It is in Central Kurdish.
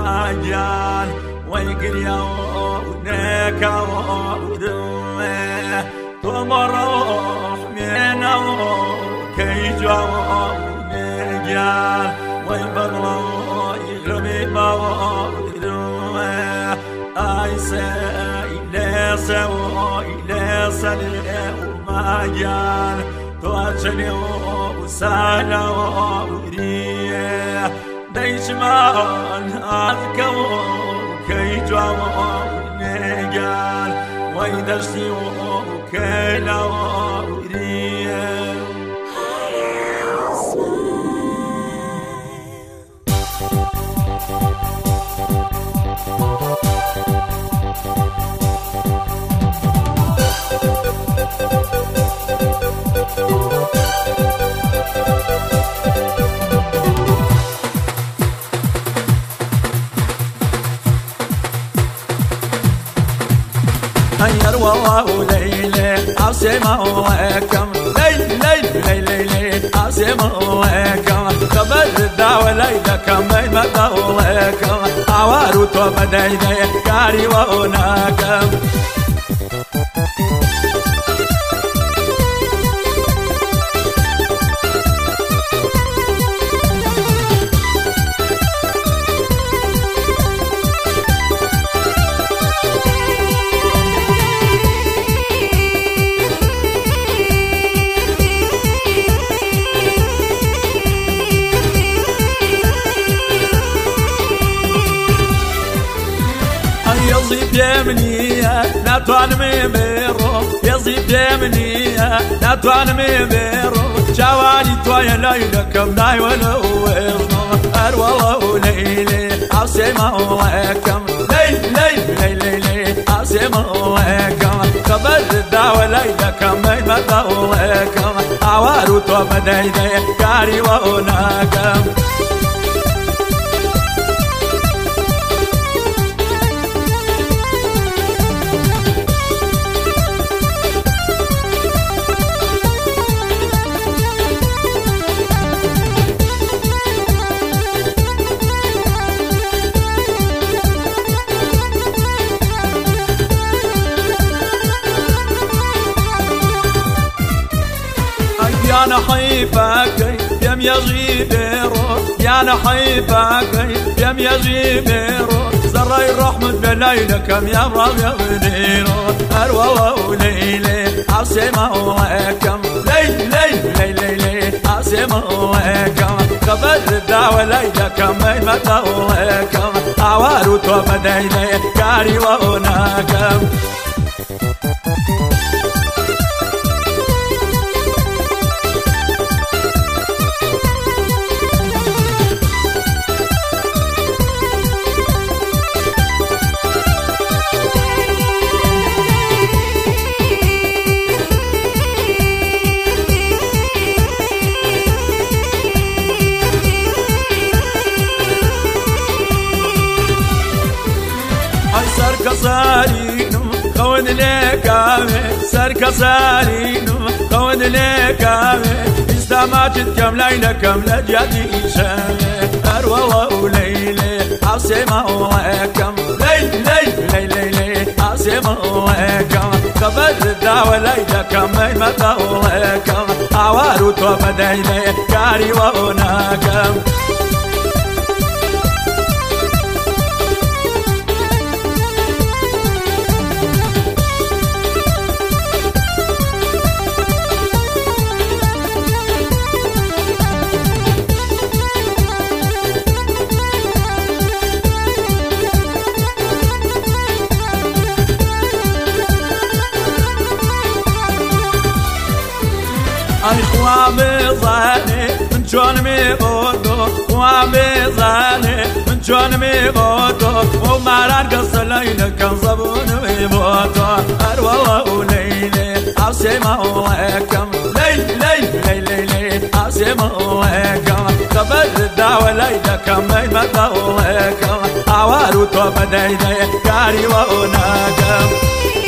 ومجال ويقريا ونكا ودمه تمرح منه كي جوا ونجال ويبغلا يغرمي ودمه أيسا إليسا وإليسا ومجال توجني وسالا وريه ديشمان أذكو كي جوا نجال ويدشتي وكيلا وريه والله ليلي عاصمة وكم ليلي عاصمة وكم خبر الدعوة ليلة كم بين مدوكم عوارو توب ديني كاري وناكم يزيد يمنية لا تعلمي بيرو يزيد يمنية لا تعلمي بيرو جوالي تويا ليلة كم ناي ولا ويرو أروى ليلي عاصمة وكم ليلي عاصمة وكم خبر الدعوة ليلة كم بين مدوكم عوارو توب ديني كاري وناكم يا نحيبك يم يجيبيرو يا نحيبك يم يجيبيرو زري الرحمة بليلكم يا رب يغنيرو أروى ليلي عاصمة وكم ليلي عاصمة وكم خبر الدعوة ليلكم بين مدوكم عوارو توب ديني كاري وناكم سركسارينو خون لكامي سركسارينو خون لكامي استماجد كم ليلة كم لجدي شامي أروى ليلي عاصمة وكم ليلي عاصمة وكم خبر الدعوة ليلة كم بين مدوكم عوارو توب ديني كاري وناكم خوابي ظالي من جون ميبودو خوابي ظالي من جون ميبودو وماران قص ليلة كان صبون ميبودو أروى ليلي عاصمة وكم ليلي عاصمة وكم خبر الدعوة ليلة كم بين مدوكم عوارو توب ديني كاري وناكم